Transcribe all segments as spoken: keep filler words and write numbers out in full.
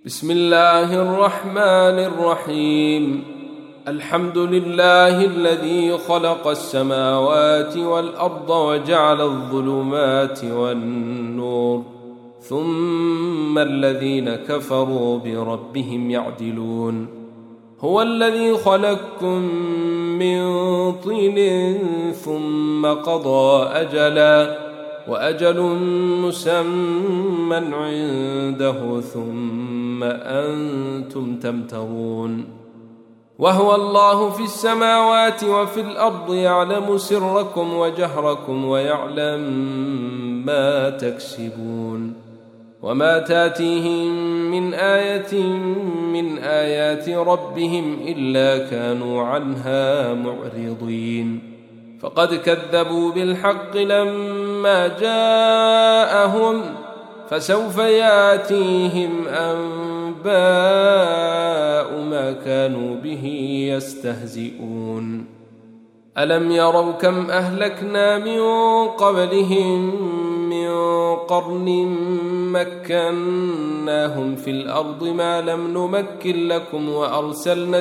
بسم الله الرحمن الرحيم. الحمد لله الذي خلق السماوات والأرض وجعل الظلمات والنور، ثم الذين كفروا بربهم يعدلون. هو الذي خلقكم من طين ثم قضى أجلا، وأجل مسمى عنده ثم أنتم تمترون. وهو الله في السماوات وفي الأرض، يعلم سركم وجهركم ويعلم ما تكسبون. وما تاتيهم من آية من آيات ربهم إلا كانوا عنها معرضين. فقد كذبوا بالحق لما جاءهم، فسوف ياتيهم أنباء ما كانوا به يستهزئون. ألم يروا كم أهلكنا من قبلهم من قرن مكناهم في الأرض ما لم نمكن لكم، وأرسلنا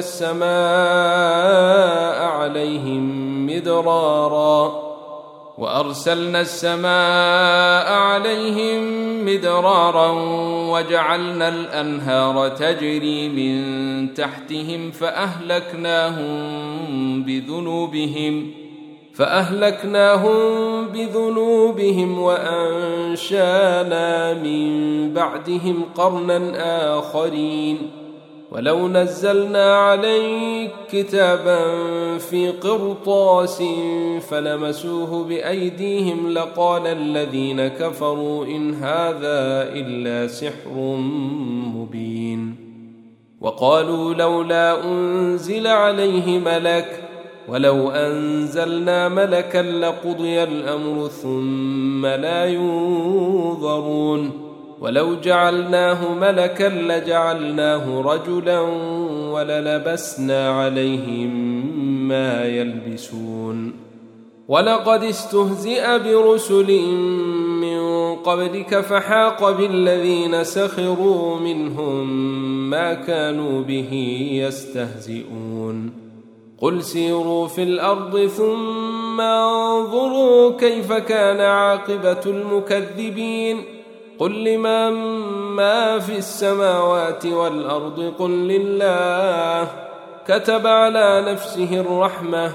السماء عليهم مدرارا وأرسلنا السماء عليهم مدرارا وجعلنا الأنهار تجري من تحتهم فأهلكناهم بذنوبهم فأهلكناهم بذنوبهم وأنشأنا من بعدهم قرنا آخرين. ولو نزلنا عليك كتابا في قرطاس فلمسوه بأيديهم لقال الذين كفروا إن هذا إلا سحر مبين. وقالوا لولا أنزل عليه ملك، ولو أنزلنا ملكا لقضي الأمر ثم لا ينظرون. ولو جعلناه ملكا لجعلناه رجلا وللبسنا عليهم ما يلبسون. ولقد استهزئ برسل من قبلك فحاق بالذين سخروا منهم ما كانوا به يستهزئون. قل سيروا في الأرض ثم انظروا كيف كان عاقبة المكذبين. قل لمن ما في السماوات والأرض قل لله. كتب على نفسه الرحمة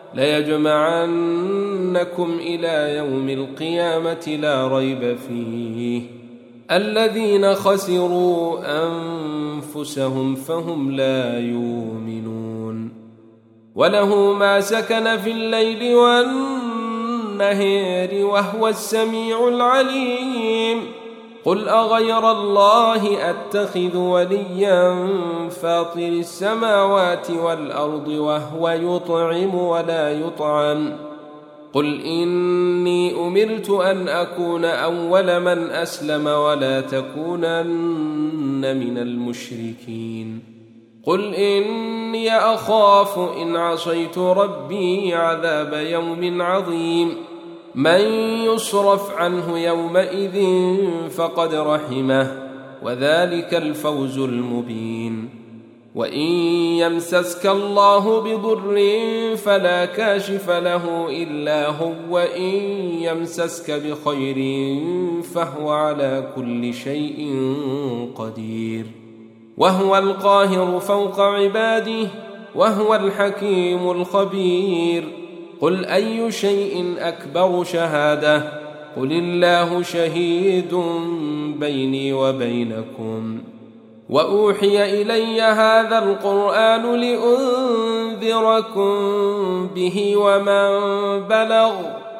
ليجمعنكم إلى يوم القيامة لا ريب فيه. الذين خسروا أنفسهم فهم لا يؤمنون. وله ما سكن في الليل والنهار وهو السميع العليم. قل أغير الله أتخذ وليا فاطر السماوات والأرض وهو يطعم ولا يطعم. قل إني أمرت أن أكون أول من أسلم ولا تكونن من المشركين. قل إني أخاف إن عصيت ربي عذاب يوم عظيم. من يصرف عنه يومئذ فقد رحمه وذلك الفوز المبين. وإن يمسسك الله بضر فلا كاشف له إلا هو، وإن يمسسك بخير فهو على كل شيء قدير. وهو القاهر فوق عباده وهو الحكيم الخبير. قل أي شيء أكبر شهادة؟ قل الله شهيد بيني وبينكم. وأوحي إلي هذا القرآن لأنذركم به ومن بلغ.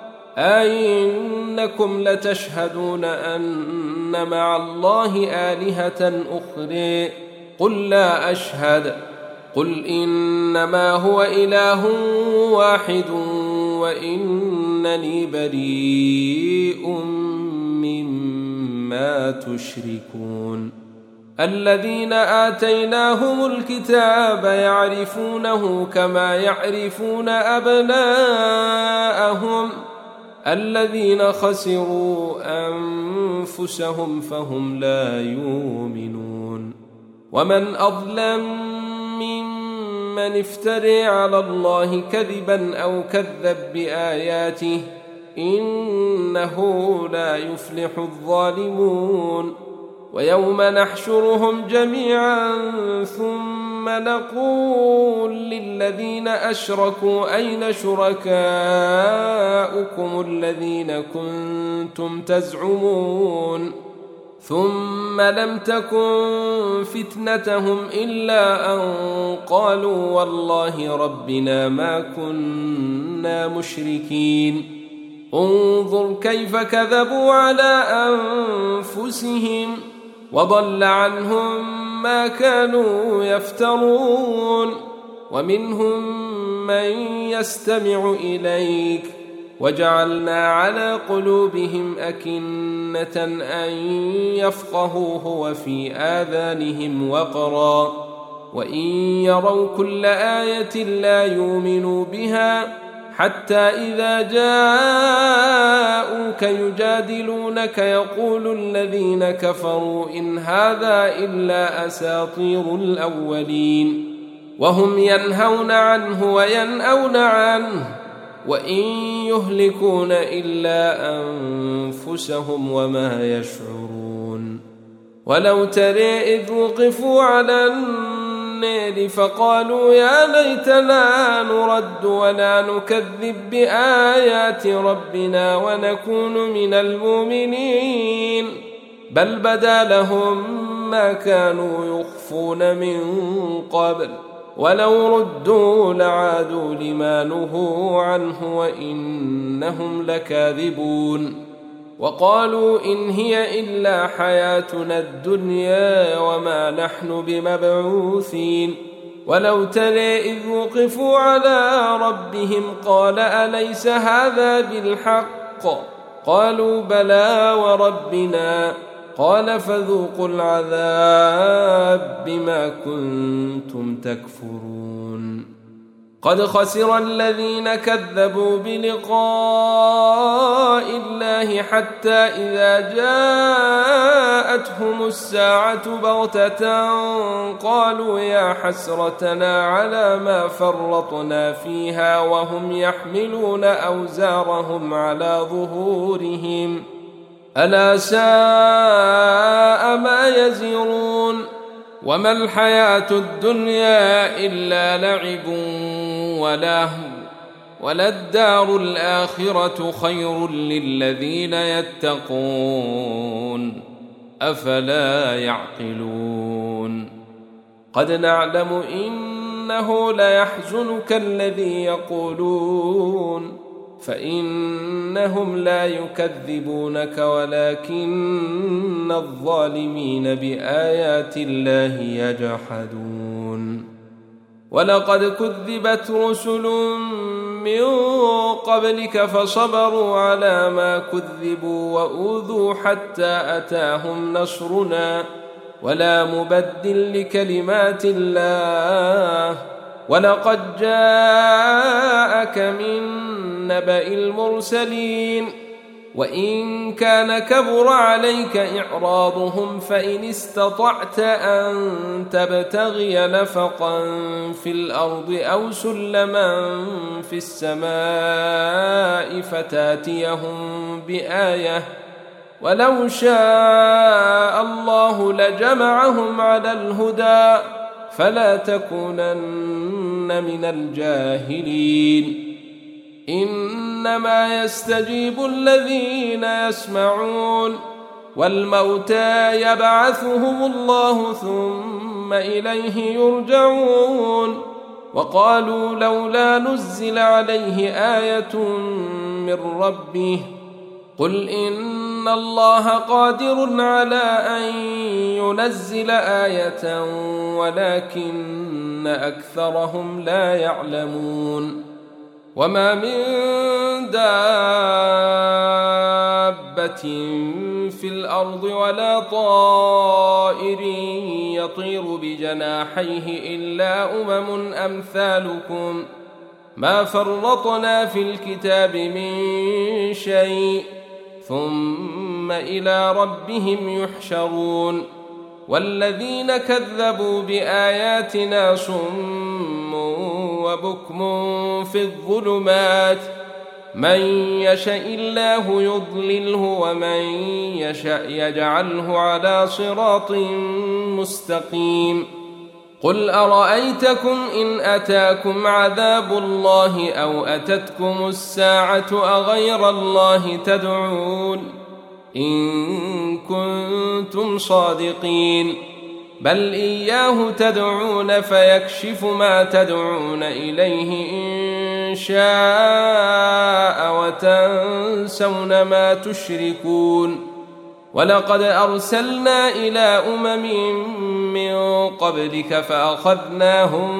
أئنكم لتشهدون أن مع الله آلهة أخرى؟ قل لا أشهد. قل إنما هو إله واحد وإنني بريء مما تشركون. الذين آتيناهم الكتاب يعرفونه كما يعرفون أبناءهم. الذين خسروا أنفسهم فهم لا يؤمنون. ومن أظلم ممن افترى على الله كذبا أو كذب بآياته إنه لا يفلح الظالمون ويوم نحشرهم جميعا ثم نقول للذين أشركوا أين شركاؤكم الذين كنتم تزعمون ثم لم تكن فتنتهم إلا أن قالوا والله ربنا ما كنا مشركين انظر كيف كذبوا على أنفسهم وضل عنهم ما كانوا يفترون ومنهم من يستمع إليك وجعلنا على قلوبهم أكنة أن يفقهوه وفي آذانهم وقرا وإن يروا كل آية لا يؤمنوا بها حتى إذا جاءوك يجادلونك يقول الذين كفروا إن هذا إلا أساطير الأولين وهم ينهون عنه وينأون عنه وإن يهلكون إلا أنفسهم وما يشعرون ولو ترى إذ وقفوا على النار فقالوا يا ليتنا نرد ولا نكذب بآيات ربنا ونكون من المؤمنين بل بدا لهم ما كانوا يخفون من قبل ولو ردوا لعادوا لما نهوا عنه وإنهم لكاذبون وقالوا إن هي إلا حياتنا الدنيا وما نحن بمبعوثين ولو ترى إذ وقفوا على ربهم قال أليس هذا بالحق قالوا بلى وربنا قال فذوقوا العذاب بما كنتم تكفرون قد خسر الذين كذبوا بلقاء الله حتى إذا جاءتهم الساعة بغتة قالوا يا حسرتنا على ما فرطنا فيها وهم يحملون أوزارهم على ظهورهم ألا ساء ما يزرون وما الحياة الدنيا إلا لعب ولهو وللدار الآخرة خير للذين يتقون أفلا يعقلون قد نعلم إنه ليحزنك الذي يقولون فإنهم لا يكذبونك ولكن الظالمين بآيات الله يجحدون ولقد كذبت رسل من قبلك فصبروا على ما كذبوا وأوذوا حتى أتاهم نصرنا ولا مبدل لكلمات الله ولقد جاءك من نبأ المرسلين وإن كان كبر عليك إعراضهم فإن استطعت أن تبتغي نفقا في الأرض أو سلما في السماء فتاتيهم بآية ولو شاء الله لجمعهم على الهدى فلا تكونن من الجاهلين إنما يستجيب الذين يسمعون والموتى يبعثهم الله ثم إليه يرجعون وقالوا لولا نزل عليه آية من ربه قل إن الله قادر على أن ينزل آية ولكن أكثرهم لا يعلمون وما من دابة في الأرض ولا طائر يطير بجناحيه إلا أمم أمثالكم ما فرطنا في الكتاب من شيء ثم إلى ربهم يحشرون والذين كذبوا بآياتنا صم وبكم في الظلمات من يشاء الله يضلله ومن يشاء يجعله على صراط مستقيم قل أرأيتكم إن أتاكم عذاب الله أو أتتكم الساعة أغير الله تدعون إن كنتم صادقين بل إياه تدعون فيكشف ما تدعون إليه إن شاء وتنسون ما تشركون ولقد أرسلنا إلى أمم من قبلك فأخذناهم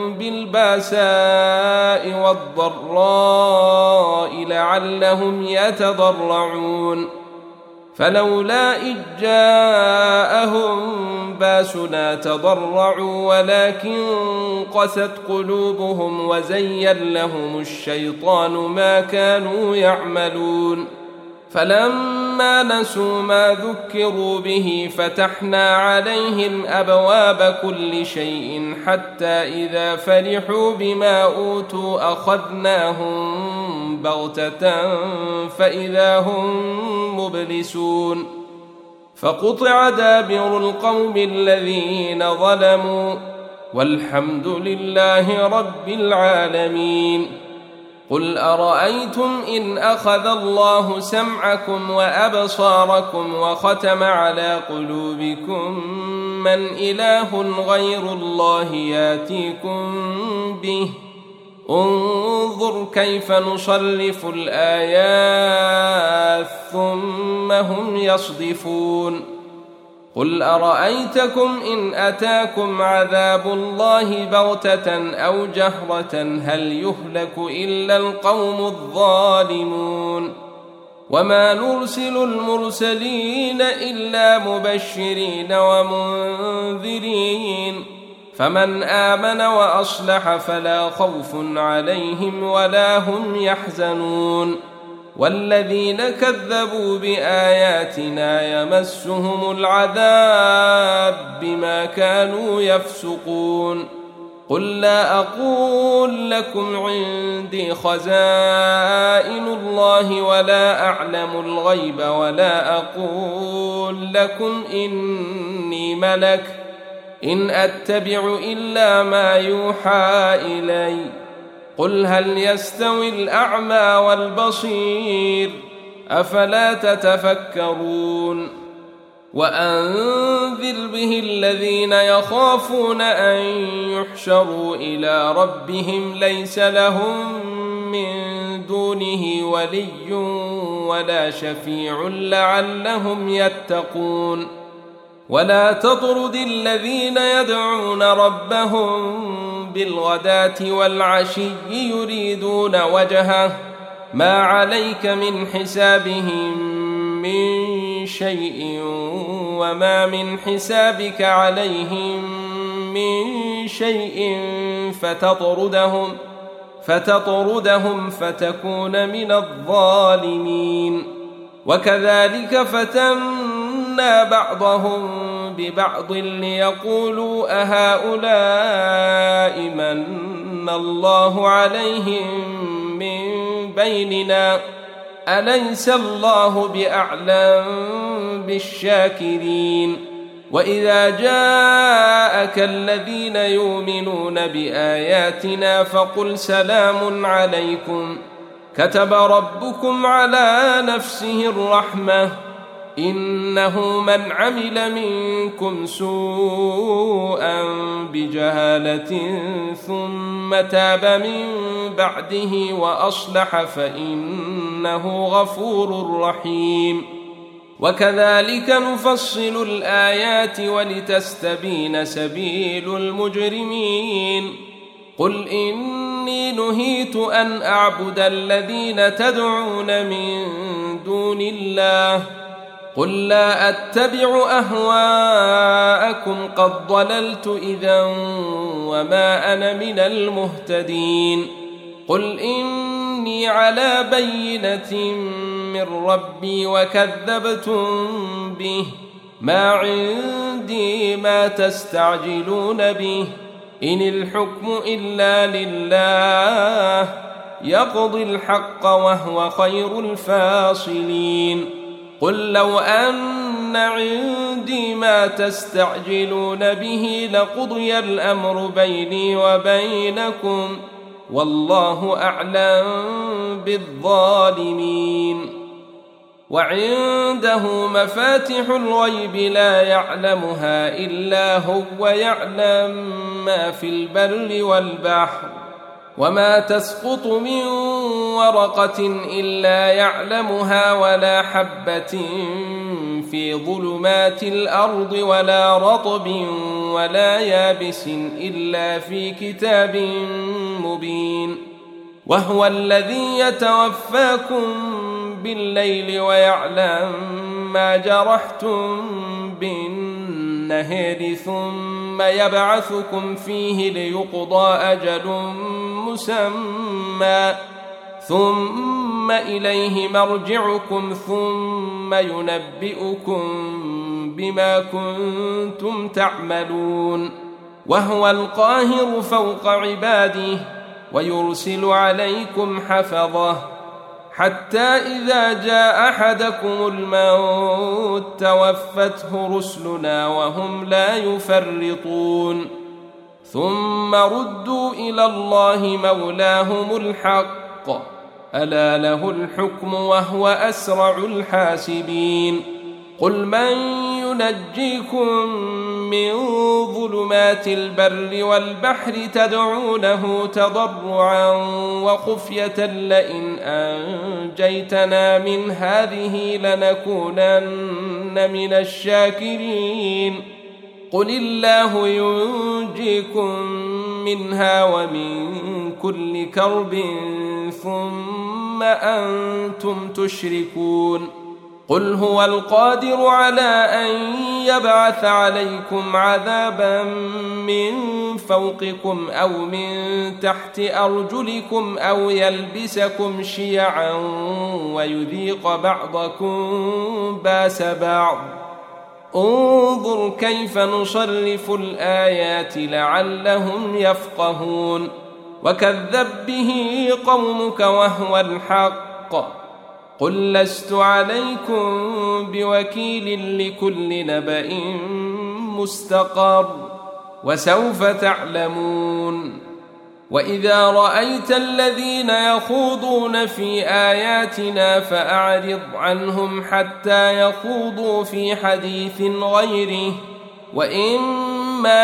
بالباساء والضراء لعلهم يتضرعون فلولا إذ جاءهم باسنا تضرعوا ولكن قست قلوبهم وزين لهم الشيطان ما كانوا يعملون فلما نسوا ما ذكروا به فتحنا عليهم أبواب كل شيء حتى إذا فرحوا بما أوتوا أخذناهم بغتة فإذا هم مبلسون فقطع دابر القوم الذين ظلموا والحمد لله رب العالمين قل أرأيتم إن أخذ الله سمعكم وأبصاركم وختم على قلوبكم من إله غير الله ياتيكم به انظر كيف نصرف الآيات ثم هم يصدفون قل أرأيتكم إن أتاكم عذاب الله بغتة أو جهرة هل يهلك إلا القوم الظالمون وما نرسل المرسلين إلا مبشرين ومنذرين فمن آمن وأصلح فلا خوف عليهم ولا هم يحزنون والذين كذبوا بآياتنا يمسهم العذاب بما كانوا يفسقون قل لا أقول لكم عندي خزائن الله ولا أعلم الغيب ولا أقول لكم إني ملك إن أتبع إلا ما يوحى إلي قل هل يستوي الأعمى والبصير أفلا تتفكرون وأنذر به الذين يخافون أن يحشروا إلى ربهم ليس لهم من دونه ولي ولا شفيع لعلهم يتقون ولا تطرد الذين يدعون ربهم بالغداة والعشي يريدون وجهه ما عليك من حسابهم من شيء وما من حسابك عليهم من شيء فتطردهم فتطردهم فتكون من الظالمين وكذلك فتنا بعضهم ببعض ليقولوا أهؤلاء من الله عليهم من بيننا أليس الله بأعلم بالشاكرين وإذا جاءك الذين يؤمنون بآياتنا فقل سلام عليكم كتب ربكم على نفسه الرحمة إنه من عمل منكم سوءا بجهالة ثم تاب من بعده وأصلح فإنه غفور رحيم وكذلك نفصل الآيات ولتستبين سبيل المجرمين قل إني نهيت أن أعبد الذين تدعون من دون الله قل لا أتبع أهواءكم قد ضللت إذا وما أنا من المهتدين قل إني على بينة من ربي وكذبتم به ما عندي ما تستعجلون به إن الحكم إلا لله يقضي الحق وهو خير الفاصلين قل لو أن عندي ما تستعجلون به لقضي الأمر بيني وبينكم والله أعلم بالظالمين وعنده مفاتح الغيب لا يعلمها إلا هو ويعلم ما في البر والبحر وما تسقط من ورقة إلا يعلمها ولا حبة في ظلمات الأرض ولا رطب ولا يابس إلا في كتاب مبين وهو الذي يتوفاكم بالليل ويعلم ما جرحتم بالنهار ثم يبعثكم فيه ليقضى أجل مسمى ثم إليه مرجعكم ثم ينبئكم بما كنتم تعملون وهو القاهر فوق عباده ويرسل عليكم حفظه حتى إذا جاء أحدكم الموت توفته رسلنا وهم لا يفرطون ثم ردوا إلى الله مولاهم الحق ألا له الحكم وهو أسرع الحاسبين قل من ينجيكم من ظلمات البر والبحر تدعونه تضرعا وخفية لئن أنجيتنا من هذه لنكونن من الشاكرين قل الله ينجيكم منها ومن كل كرب ثم أنتم تشركون قل هو القادر على أن يبعث عليكم عذابا من فوقكم أو من تحت أرجلكم أو يلبسكم شيعا ويذيق بعضكم باس بعض انظر كيف نصرف الآيات لعلهم يفقهون وكذب به قومك وهو الحق قل لست عليكم بوكيل لكل نبأ مستقر وسوف تعلمون وإذا رأيت الذين يخوضون في آياتنا فأعرض عنهم حتى يخوضوا في حديث غيره وإما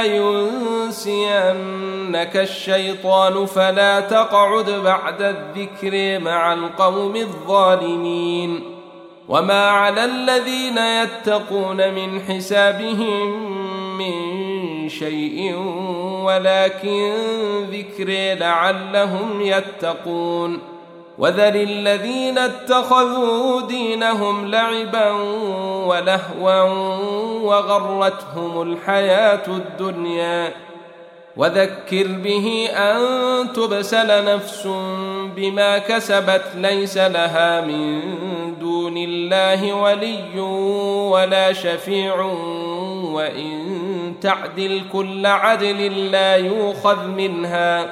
ينسينك الشيطان فلا تقعد بعد الذكر مع القوم الظالمين وما على الذين يتقون من حسابهم من شيء ولكن ذكر لعلهم يتقون وذر الذين اتخذوا دينهم لعبا ولهوا وغرتهم الحياة الدنيا وذكر به أن تبسل نفس بما كسبت ليس لها من دون الله ولي ولا شفيع وإن تعدل كل عدل لا يؤخذ منها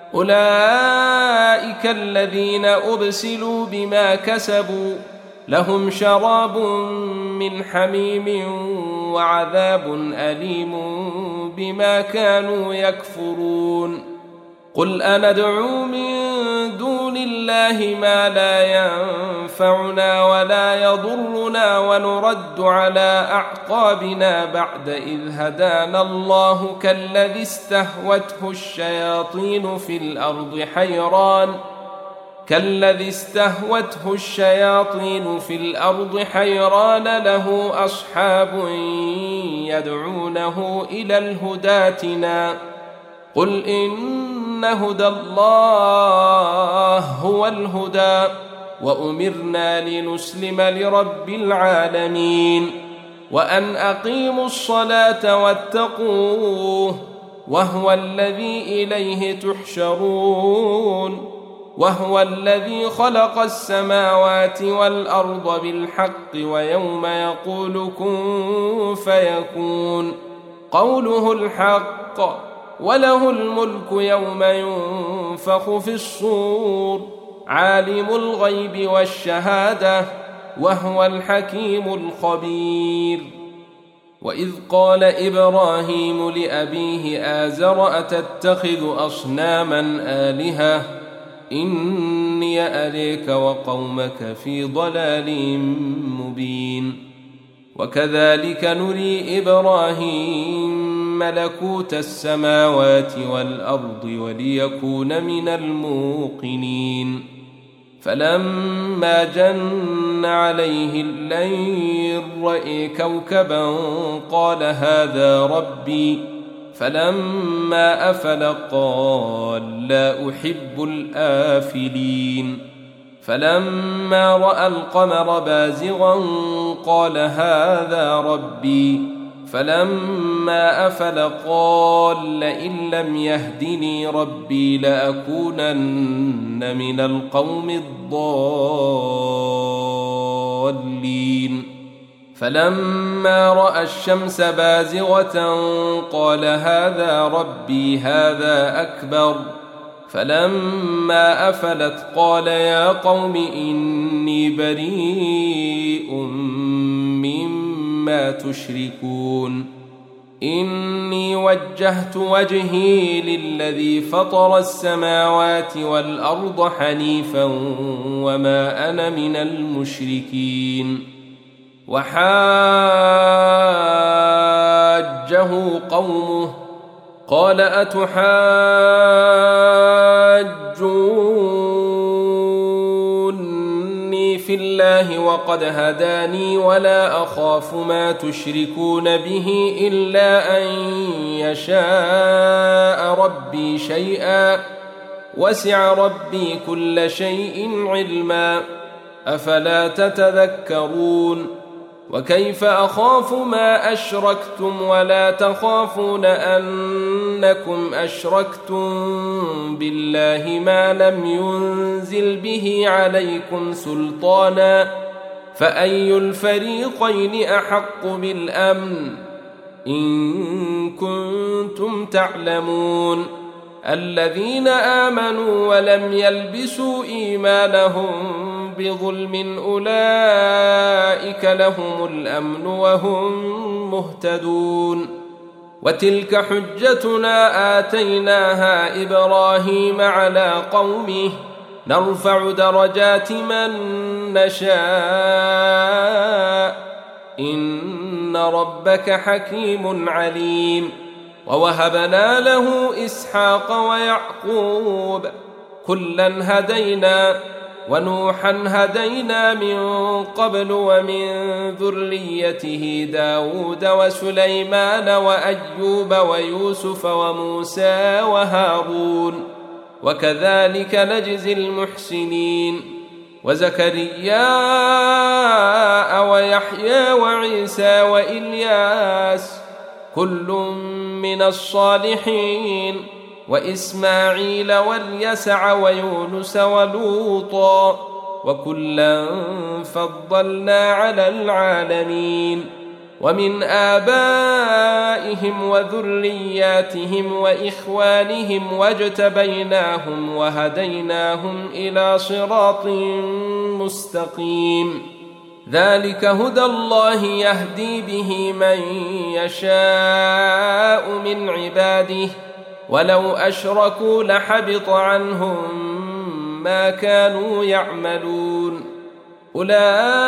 أولئك الذين أبسلوا بما كسبوا لهم شراب من حميم وعذاب أليم بما كانوا يكفرون قل أندعو من دون الله ما لا ينفعنا ولا يضرنا ونرد على أعقابنا بعد إذ هدانا الله كالذي استهوته الشياطين في الأرض حيران كالذي استهوته الشياطين في الأرض حيران له أصحاب يدعونه إلى الهدى ائتنا قل إن هدى الله هو الهدى وأمرنا لنسلم لرب العالمين وأن أقيموا الصلاة واتقوه وهو الذي إليه تحشرون وهو الذي خلق السماوات والأرض بالحق ويوم يقول كن فيكون قوله الحق، وله الملك يوم ينفخ في الصور، عالم الغيب والشهادة وهو الحكيم الخبير. وإذ قال إبراهيم لأبيه آزر أتتخذ أصناما آلهة إني أريك وقومك في ضلال مبين. وكذلك نري إبراهيم ملكوت السماوات والأرض وليكون من الموقنين. فلما جن عليه الليل رأى كوكبا قال هذا ربي، فلما أفل قال لا أحب الآفلين. فلما رأى القمر بازغا قال هذا ربي، فلما أفل قال لئن لم يهدني ربي لأكونن من القوم الضالين. فلما رأى الشمس بازغة قال هذا ربي هذا أكبر. فلما أفلت قال يا قوم إني بريء مما تشركون إني وجهت وجهي للذي فطر السماوات والأرض حنيفا وما أنا من المشركين. وحاجه قومه قال أتحاجوني في الله وقد هداني ولا أخاف ما تشركون به إلا أن يشاء ربي شيئا وسع ربي كل شيء علما أفلا تتذكرون. وكيف أخاف ما أشركتم ولا تخافون أنكم أشركتم بالله ما لم ينزل به عليكم سلطانا فأي الفريقين أحق بالأمن إن كنتم تعلمون. الذين آمنوا ولم يلبسوا إيمانهم بظلم أولئك لهم الأمن وهم مهتدون. وتلك حجتنا آتيناها إبراهيم على قومه نرفع درجات من نشاء إن ربك حكيم عليم. ووهبنا له إسحاق ويعقوب كلا هدينا ونوحا هدينا من قبل ومن ذريته داود وسليمان وأيوب ويوسف وموسى وهارون وكذلك نجزي المحسنين. وزكريا ويحيى وعيسى وإلياس كل من الصالحين وإسماعيل واليسع ويونس ولوطا وكلا فضلنا على العالمين. ومن آبائهم وذرياتهم وإخوانهم واجتبيناهم وهديناهم إلى صراط مستقيم. ذلك هدى الله يهدي به من يشاء من عباده ولو أشركوا لحبط عنهم ما كانوا يعملون. أولئك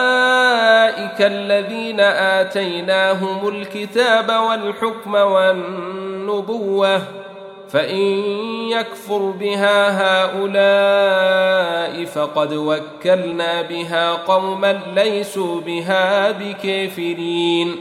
الذين آتيناهم الكتاب والحكم والنبوة فإن يكفر بها هؤلاء فقد وكلنا بها قوما ليسوا بها بكافرين.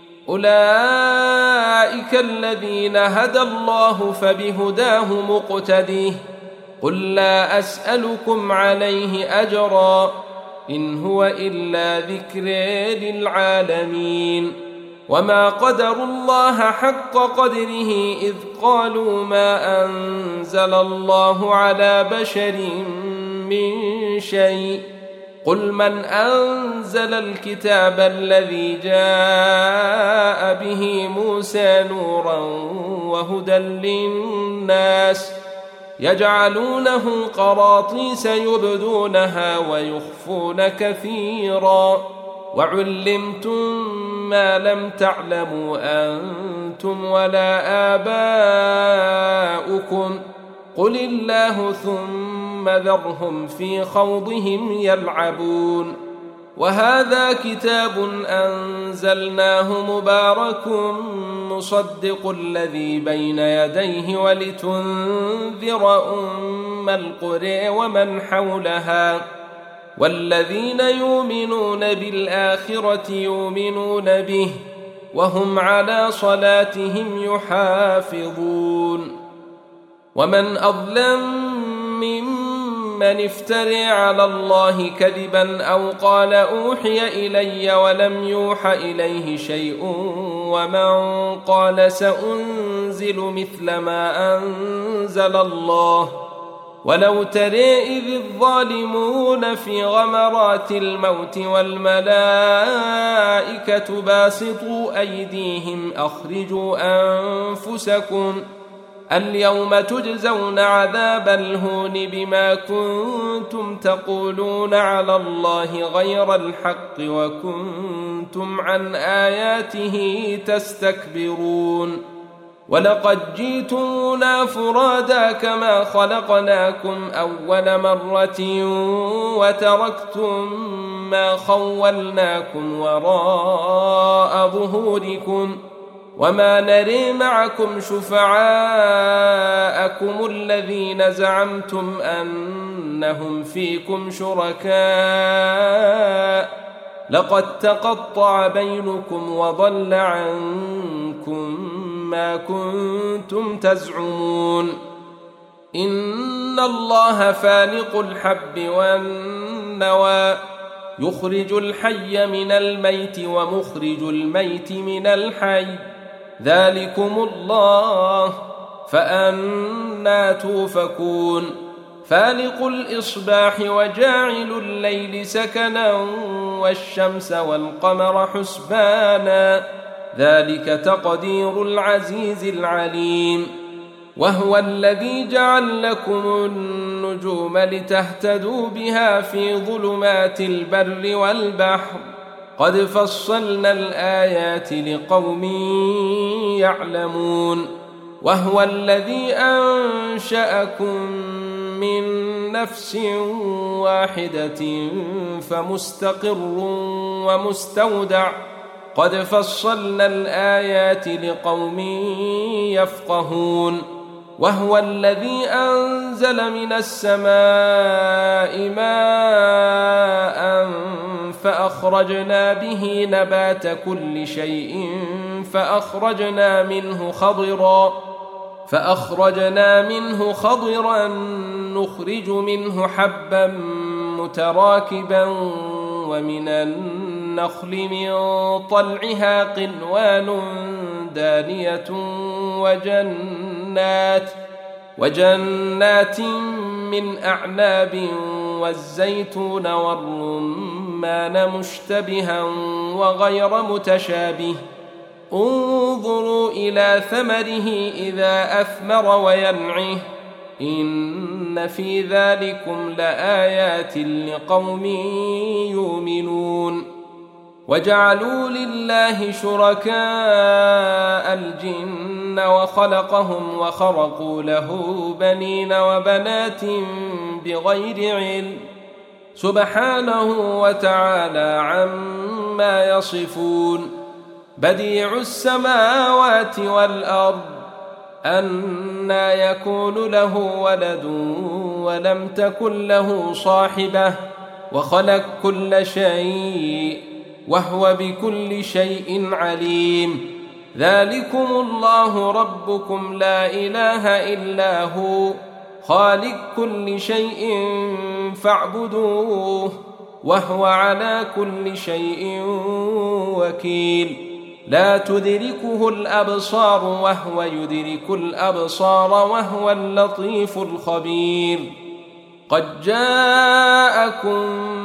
أولئك الذين هدى الله فبهداه مقتديه قل لا أسألكم عليه أجرا إن هو إلا ذكر للعالمين. وما قدروا الله حق قدره إذ قالوا ما أنزل الله على بشر من شيء قل من أنزل الكتاب الذي جاء به موسى نورا وهدى للناس يجعلونه قراطيس يبدونها ويخفون كثيرا وعلمتم ما لم تعلموا أنتم ولا آباؤكم قل الله ثم ذرهم في خوضهم يلعبون وهذا كتاب أنزلناه مبارك مصدق الذي بين يديه ولتنذر أم القرى ومن حولها والذين يؤمنون بالآخرة يؤمنون به وهم على صلاتهم يحافظون ومن أظلم ممن افترى على الله كذبا أو قال أوحي إلي ولم يوح إليه شيء ومن قال سأنزل مثل ما أنزل الله ولو ترى إذ الظالمون في غمرات الموت والملائكة باسطوا أيديهم أخرجوا أنفسكم اليوم تجزون عذاب الهون بما كنتم تقولون على الله غير الحق وكنتم عن آياته تستكبرون ولقد جئتمونا فرادا كما خلقناكم أول مرة وتركتم ما خولناكم وراء ظهوركم وما نري معكم شفعاءكم الذين زعمتم أنهم فيكم شركاء لقد تقطع بينكم وضل عنكم ما كنتم تزعمون إن الله فالق الحب والنوى يخرج الحي من الميت ومخرج الميت من الحي ذلكم الله فأنى توفكون فالق الإصباح وجاعل الليل سكنا والشمس والقمر حسبانا ذلك تقدير العزيز العليم وهو الذي جعل لكم النجوم لتهتدوا بها في ظلمات البر والبحر قد فصلنا الآيات لقوم يعلمون وهو الذي أنشأكم من نفس واحدة فمستقر ومستودع قد فصلنا الآيات لقوم يفقهون وهو الذي أنزل من السماء ماء فأخرجنا به نبات كل شيء فأخرجنا منه خضرا فأخرجنا منه خضرا نخرج منه حبا متراكبا ومن النخل من طلعها قنوان دانية وجنات وجنات من أعناب والزيتون والرمان مشتبها وغير متشابه انظروا إلى ثمره إذا أثمر وينعه إن في ذلكم لآيات لقوم يؤمنون وجعلوا لله شركاء الجن وخلقهم وخرقوا له بنين وبنات بغير علم سبحانه وتعالى عما يصفون بديع السماوات والأرض أنى يكون له ولد ولم تكن له صاحبة وخلق كل شيء وهو بكل شيء عليم ذلكم الله ربكم لا إله إلا هو خالق كل شيء فاعبدوه وهو على كل شيء وكيل لا تدركه الأبصار وهو يدرك الأبصار وهو اللطيف الخبير قد جاءكم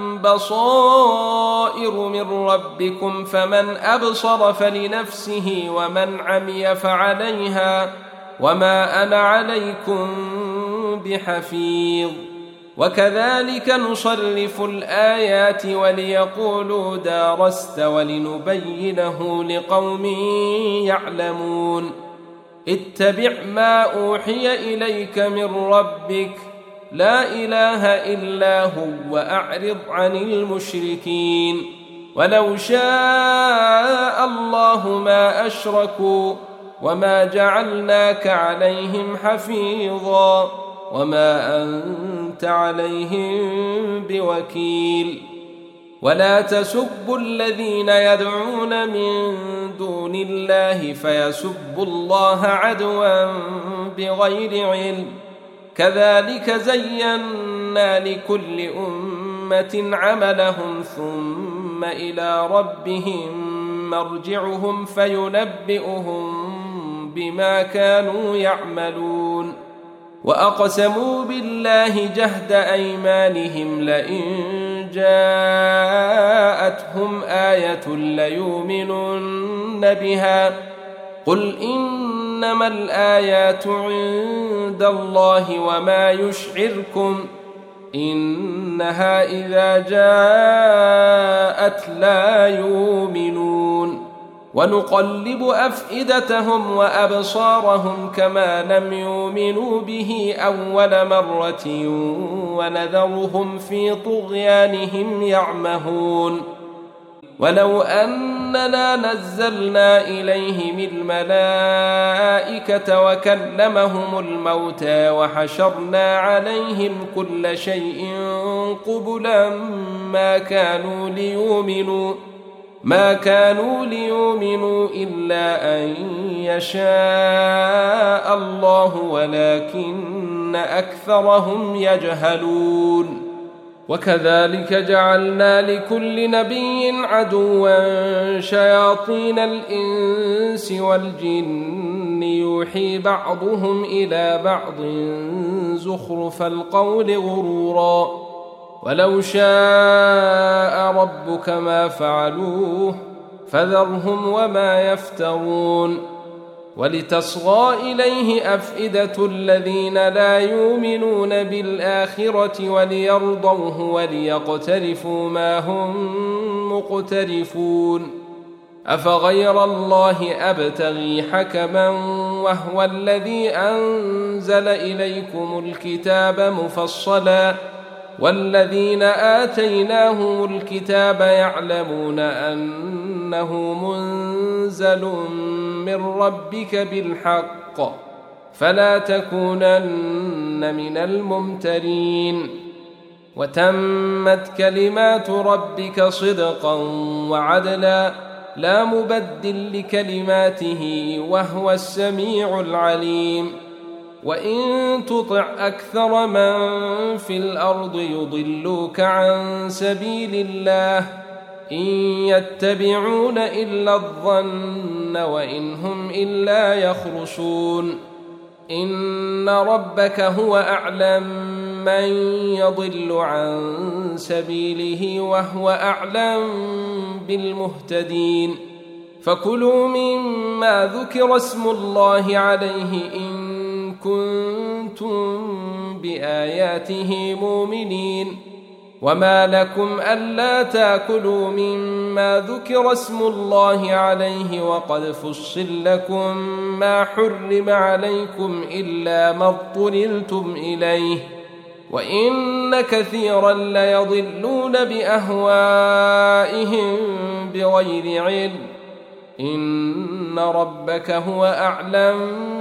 بصائر من ربكم فمن أبصر فلنفسه ومن عمي فعليها وما أنا عليكم بحفيظ وكذلك نصرف الآيات وليقولوا درست ولنبينه لقوم يعلمون اتبع ما أوحي إليك من ربك لا إله إلا هو وأعرض عن المشركين ولو شاء الله ما أشركوا وما جعلناك عليهم حفيظا وما أنت عليهم بوكيل ولا تسبوا الذين يدعون من دون الله فيسبوا الله عدوا بغير علم كذلك زينا لكل أمة عملهم ثم إلى ربهم مرجعهم فينبئهم بما كانوا يعملون وأقسموا بالله جهد أيمانهم لئن جاءتهم آية ليؤمنن بها قل إنما الآيات عند الله وما يشعركم إنها إذا جاءت لا يؤمنون ونقلب أفئدتهم وأبصارهم كما لم يؤمنوا به أول مرة ونذرهم في طغيانهم يعمهون ولو أننا نزلنا إليهم الملائكة وكلمهم الموتى وحشرنا عليهم كل شيء قبلا ما كانوا ليؤمنوا ما كانوا ليؤمنوا إلا أن يشاء الله ولكن أكثرهم يجهلون وكذلك جعلنا لكل نبي عدوا شياطين الإنس والجن يوحي بعضهم إلى بعض زخرف القول غرورا ولو شاء ربك ما فعلوه فذرهم وما يفترون ولتصغى إليه أفئدة الذين لا يؤمنون بالآخرة وليرضوه وليقترفوا ما هم مقترفون أفغير الله أبتغي حكما وهو الذي أنزل إليكم الكتاب مفصلا والذين آتيناهم الكتاب يعلمون أنه منزل من ربك بالحق فلا تكونن من الممترين وتمت كلمات ربك صدقا وعدلا لا مبدل لكلماته وهو السميع العليم وإن تطع أكثر من في الأرض يضلوك عن سبيل الله إن يتبعون إلا الظن وإن هم إلا يخرصون إن ربك هو أعلم من يضل عن سبيله وهو أعلم بالمهتدين فكلوا مما ذكر اسم الله عليه إن كنتم بآياته مؤمنين وما لكم ألا تأكلوا مما ذكر اسم الله عليه وقد فصل لكم ما حرم عليكم إلا ما اضطررتم إليه وإن كثيرا ليضلون بأهوائهم بغير علم إن ربك هو أعلم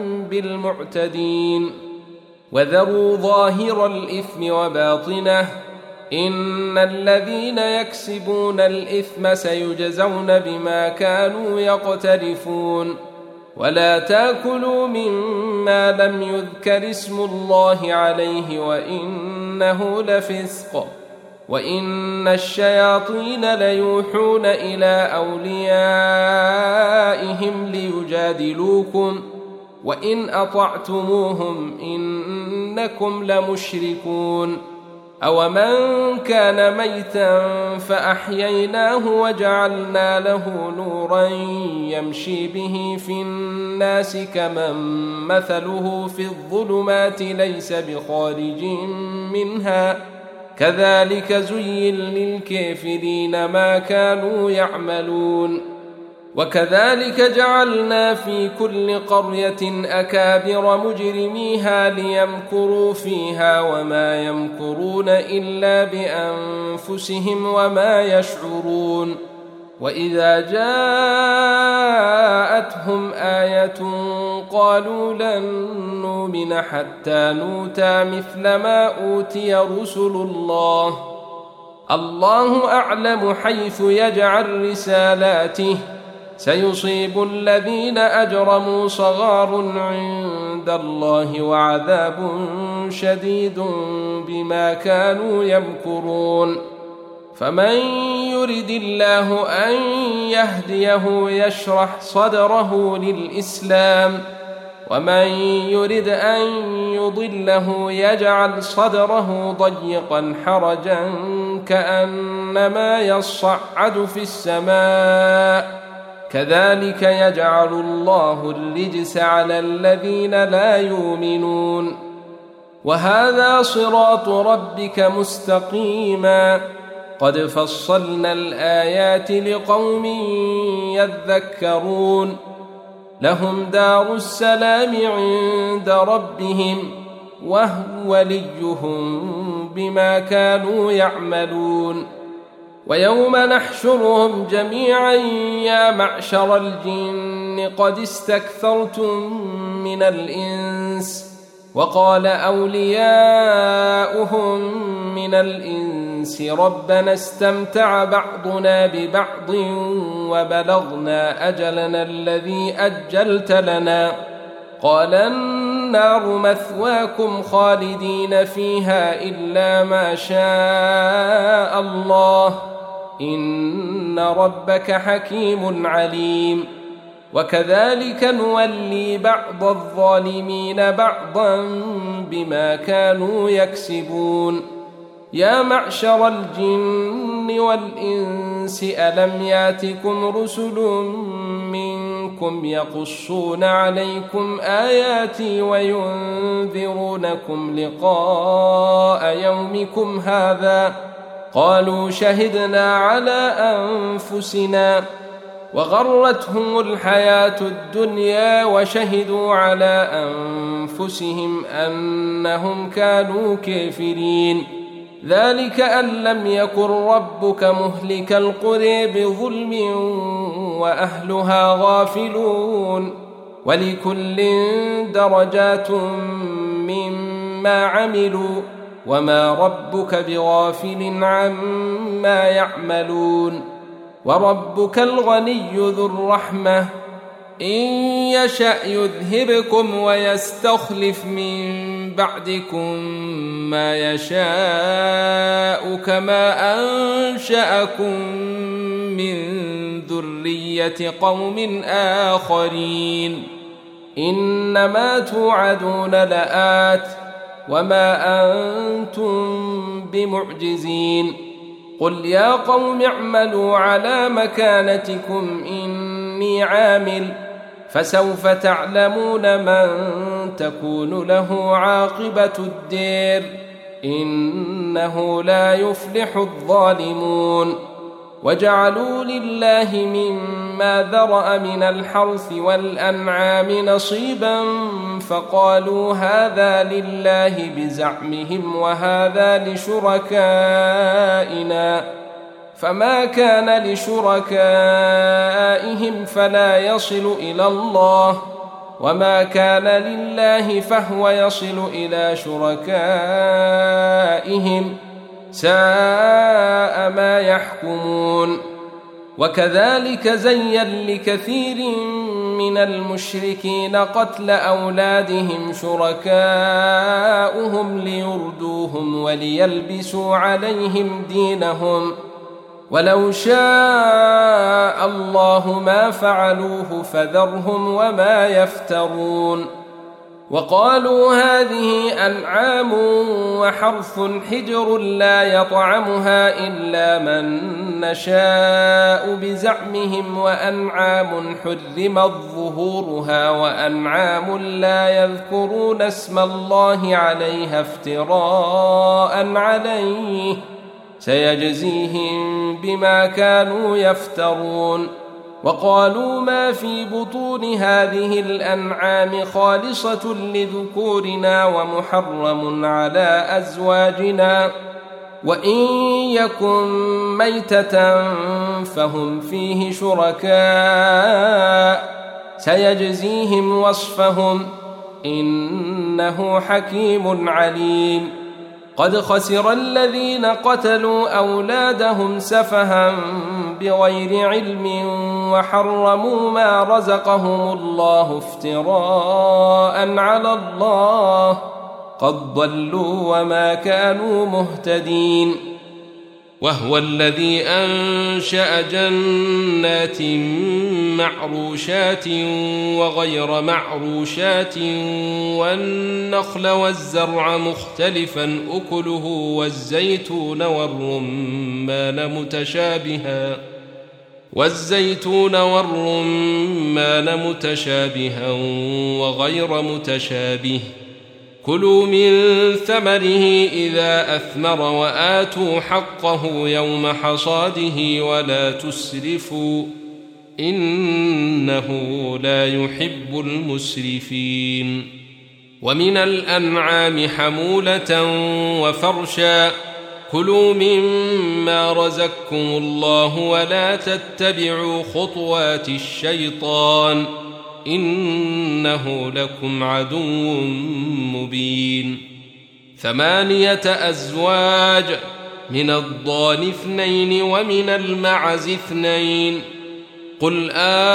بالمعتدين وذروا ظاهر الإثم وباطنه إن الذين يكسبون الإثم سيجزون بما كانوا يقترفون ولا تأكلوا مما لم يذكر اسم الله عليه وإنه لفسق وإن الشياطين ليوحون إلى أوليائهم ليجادلوكم وإن أطعتموهم إنكم لمشركون أومن كان ميتا فأحييناه وجعلنا له نورا يمشي به في الناس كمن مثله في الظلمات ليس بخارج منها كذلك زين للكافرين ما كانوا يعملون وكذلك جعلنا في كل قرية أكابر مجرميها ليمكروا فيها وما يمكرون إلا بأنفسهم وما يشعرون وإذا جاءتهم آية قالوا لن نؤمن حتى نؤتى مثل ما أوتي رسل الله الله أعلم حيث يجعل رسالاته سيصيب الذين أجرموا صغار عند الله وعذاب شديد بما كانوا يمكرون فمن يرد الله أن يهديه يشرح صدره للإسلام ومن يرد أن يضله يجعل صدره ضيقا حرجا كأنما يصعد في السماء كذلك يجعل الله الرجس على الذين لا يؤمنون وهذا صراط ربك مستقيما قد فصلنا الآيات لقوم يذكرون لهم دار السلام عند ربهم وهو وليهم بما كانوا يعملون ويوم نحشرهم جميعا يا معشر الجن قد استكثرتم من الإنس وقال أولياؤهم من الإنس ربنا استمتع بعضنا ببعض وبلغنا أجلنا الذي أجلت لنا قال النار مثواكم خالدين فيها إلا ما شاء الله إن ربك حكيم عليم وكذلك نولي بعض الظالمين بعضا بما كانوا يكسبون يا معشر الجن والإنس ألم ياتكم رسل منكم يقصون عليكم آياتي وينذرونكم لقاء يومكم هذا قالوا شهدنا على أنفسنا وغرتهم الحياة الدنيا وشهدوا على أنفسهم أنهم كانوا كافرين ذلك أن لم يكن ربك مهلك القرى بظلم وأهلها غافلون ولكل درجات مما عملوا وما ربك بغافل عما يعملون وربك الغني ذو الرحمة إن يشأ يذهبكم ويستخلف من بعدكم ما يشاء كما أنشأكم من ذرية قوم آخرين إنما توعدون لآت وما أنتم بمعجزين قل يا قوم اعملوا على مكانتكم إني عامل فسوف تعلمون من تكون له عاقبة الدير إنه لا يفلح الظالمون وجعلوا لله مما ذرأ من الحرث والأنعام نصيبا فقالوا هذا لله بزعمهم وهذا لشركائنا فما كان لشركائهم فلا يصل إلى الله وما كان لله فهو يصل إلى شركائهم ساء ما يحكمون وكذلك زين لكثير من المشركين قتل أولادهم شركاؤهم ليردوهم وليلبسوا عليهم دينهم ولو شاء الله ما فعلوه فذرهم وما يفترون وقالوا هذه أنعام وحرث حجر لا يطعمها إلا من نشاء بزعمهم وأنعام حرمت ظهورها وأنعام لا يذكرون اسم الله عليها افتراء عليه سيجزيهم بما كانوا يفترون. وقالوا ما في بطون هذه الأنعام خالصة لذكورنا ومحرم على أزواجنا وإن يكن ميتة فهم فيه شركاء سيجزيهم وصفهم إنه حكيم عليم. قد خسر الذين قتلوا أولادهم سفها بغير علم وحرموا ما رزقهم الله افتراء على الله قد ضلوا وما كانوا مهتدين. وهو الذي أنشأ جنات معروشات وغير معروشات والنخل والزرع مختلفا أكله والزيتون والرمان متشابها والزيتون والرمان متشابها وغير متشابه كلوا من ثمره إذا أثمر وآتوا حقه يوم حصاده ولا تسرفوا إنه لا يحب المسرفين. ومن الأنعام حمولة وفرشا كلوا مما رزقكم الله ولا تتبعوا خطوات الشيطان إنه لكم عدو مبين. ثمانية أزواج من الضأن اثنين ومن المعز اثنين قل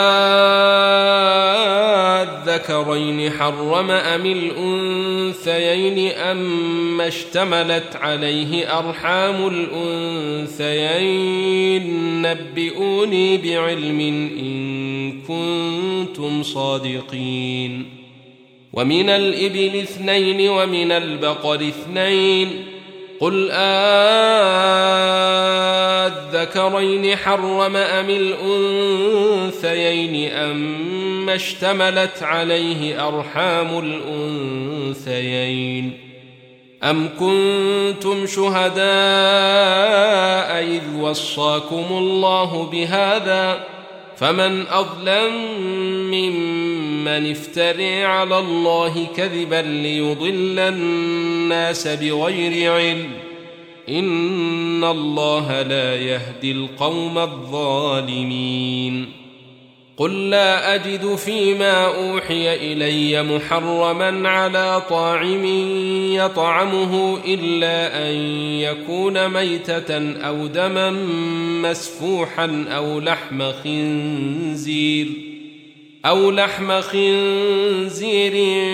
آذكرين حرم أم الأنثيين أما اشتملت عليه أرحام الأنثيين نبئوني بعلم إن كنتم صادقين. ومن الإبل اثنين ومن البقر اثنين قل آذكرين حرم أم الأنثيين أما اشتملت عليه أرحام الأنثيين أم كنتم شهداء إذ وصاكم الله بهذا فمن أظلم ممن افترى على الله كذبا ليضل الناس بغير علم إن الله لا يهدي القوم الظالمين. قل لا أجد فيما أوحي إلي محرما على طاعم يطعمه إلا أن يكون ميتة أو دما مسفوحا أو لحم خنزير أو لحم خنزير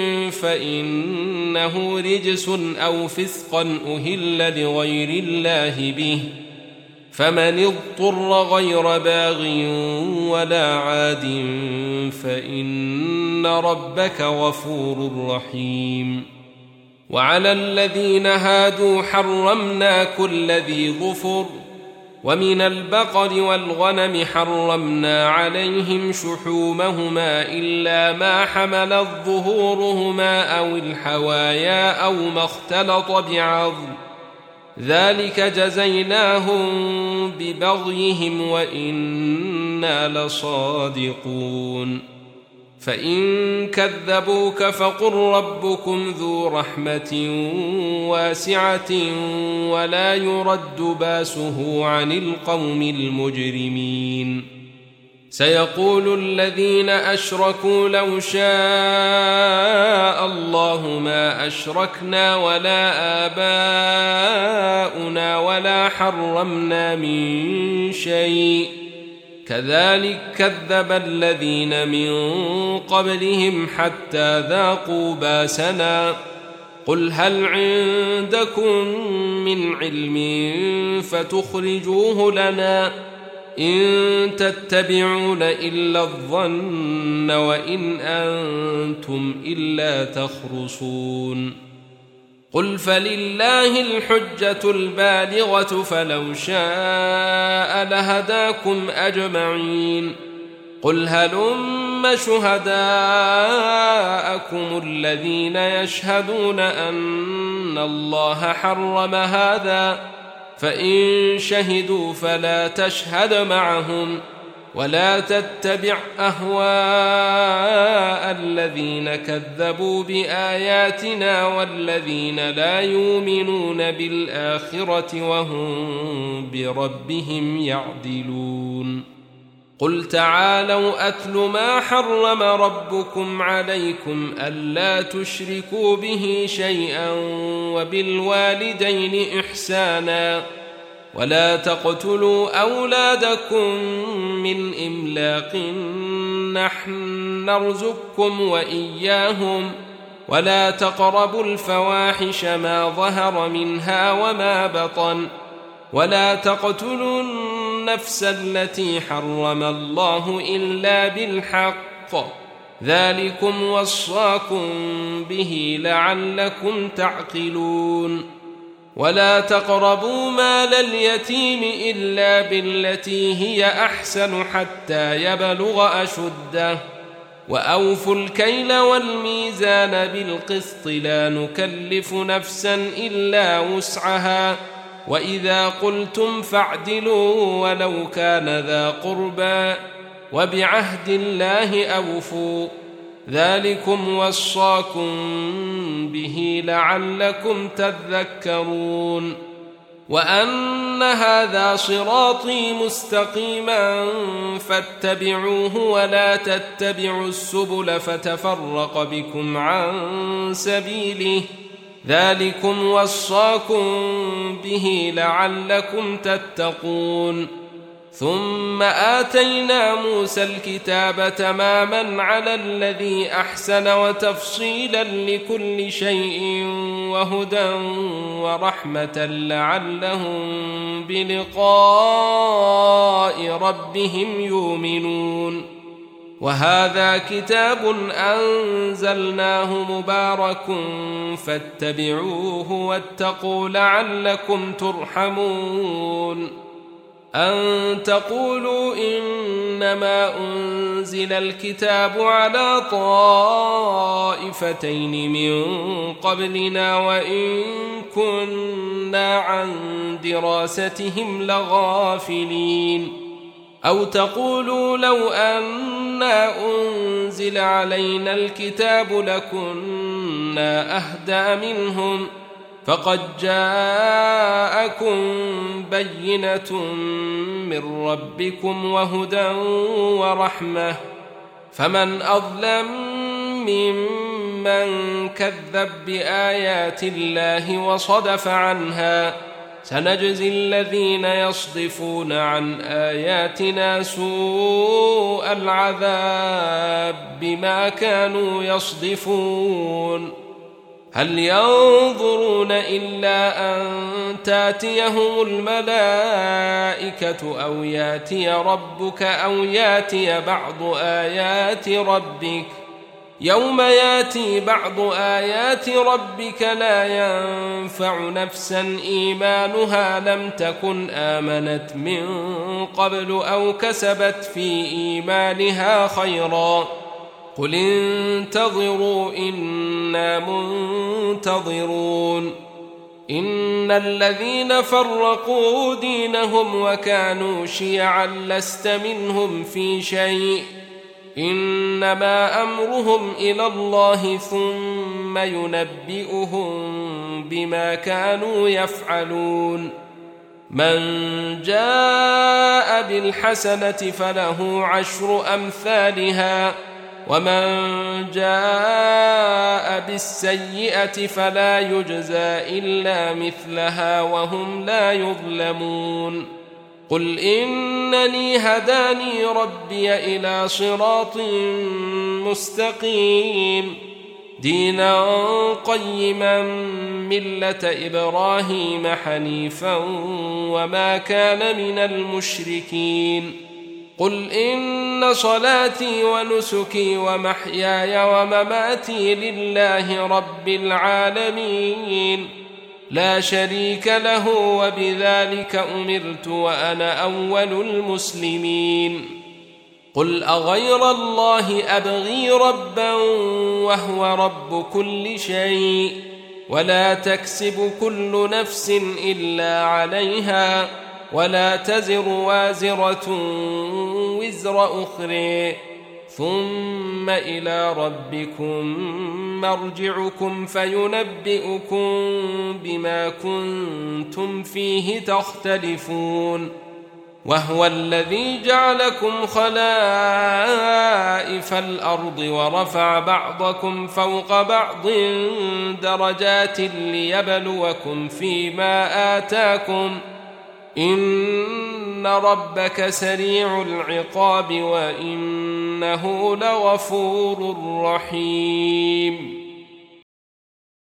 فإنه رجس أو فسقا أهل لغير الله به فمن اضطر غير باغ ولا عاد فإن ربك غفور رحيم. وعلى الذين هادوا حرمنا كل ذي ظفر ومن البقر والغنم حرمنا عليهم شحومهما إلا ما حملت ظهورهما أو الحوايا أو ما اختلط بعظم ذلك جزيناهم ببغيهم وإنا لصادقون. فإن كذبوك فقل ربكم ذو رحمة واسعة ولا يرد باسه عن القوم المجرمين. سيقول الذين أشركوا لو شاء الله ما أشركنا ولا آباؤنا ولا حرمنا من شيء كذلك كذب الذين من قبلهم حتى ذاقوا باسنا قل هل عندكم من علم فتخرجوه لنا إن تتبعون إلا الظن وإن أنتم إلا تخرصون قل فلله الحجة البالغة فلو شاء لهداكم أجمعين قل هلم شهداءكم الذين يشهدون أن الله حرم هذا فإن شهدوا فلا تشهد معهم ولا تتبع أهواء الذين كذبوا بآياتنا والذين لا يؤمنون بالآخرة وهم بربهم يعدلون قل تعالوا أتل ما حرم ربكم عليكم ألا تشركوا به شيئا وبالوالدين إحسانا ولا تقتلوا أولادكم من إملاق نحن نرزقكم وإياهم ولا تقربوا الفواحش ما ظهر منها وما بطن ولا تقتلوا النفس التي حرم الله إلا بالحق ذلكم وصاكم به لعلكم تعقلون ولا تقربوا مال اليتيم إلا بالتي هي أحسن حتى يبلغ أشده وأوفوا الكيل والميزان بالقسط لا نكلف نفسا إلا وسعها وإذا قلتم فاعدلوا ولو كان ذا قربى وبعهد الله أوفوا ذلكم وصاكم به لعلكم تذكرون وأن هذا صراطي مستقيما فاتبعوه ولا تتبعوا السبل فتفرق بكم عن سبيله ذلكم وصاكم به لعلكم تتقون ثم آتينا موسى الكتاب تماما على الذي أحسن وتفصيلا لكل شيء وهدى ورحمة لعلهم بلقاء ربهم يؤمنون وهذا كتاب أنزلناه مبارك فاتبعوه واتقوا لعلكم ترحمون أن تقولوا إنما أنزل الكتاب على طائفتين من قبلنا وإن كنا عن دراستهم لغافلين أو تقولوا لو أنا أنزل علينا الكتاب لكنا أهدى منهم فقد جاءكم بينة من ربكم وهدى ورحمة فمن أظلم ممن كذب بآيات الله وصدف عنها سنجزي الذين يصدفون عن آياتنا سوء العذاب بما كانوا يصدفون هل ينظرون إلا أن تاتيهم الملائكة أو ياتي ربك أو ياتي بعض آيات ربك يوم ياتي بعض آيات ربك لا ينفع نفسا إيمانها لم تكن آمنت من قبل أو كسبت في إيمانها خيرا قل انتظروا إنا منتظرون إن الذين فرقوا دينهم وكانوا شيعا لست منهم في شيء إنما أمرهم إلى الله ثم ينبئهم بما كانوا يفعلون من جاء بالحسنة فله عشر أمثالها ومن جاء بالسيئة فلا يجزى إلا مثلها وهم لا يظلمون قل إنني هداني ربي إلى صراط مستقيم دينا قيما ملة إبراهيم حنيفا وما كان من المشركين قل إن صلاتي ونسكي ومحياي ومماتي لله رب العالمين لا شريك له وبذلك أمرت وأنا أول المسلمين قل أغير الله أبغي ربا وهو رب كل شيء ولا تكسب كل نفس إلا عليها ولا تزر وازرة وزر أخرى ثم إلى ربكم مرجعكم فينبئكم بما كنتم فيه تختلفون وهو الذي جعلكم خلائف الأرض ورفع بعضكم فوق بعض درجات ليبلوكم فيما آتاكم إن ربك سريع العقاب وإنه لغفور رحيم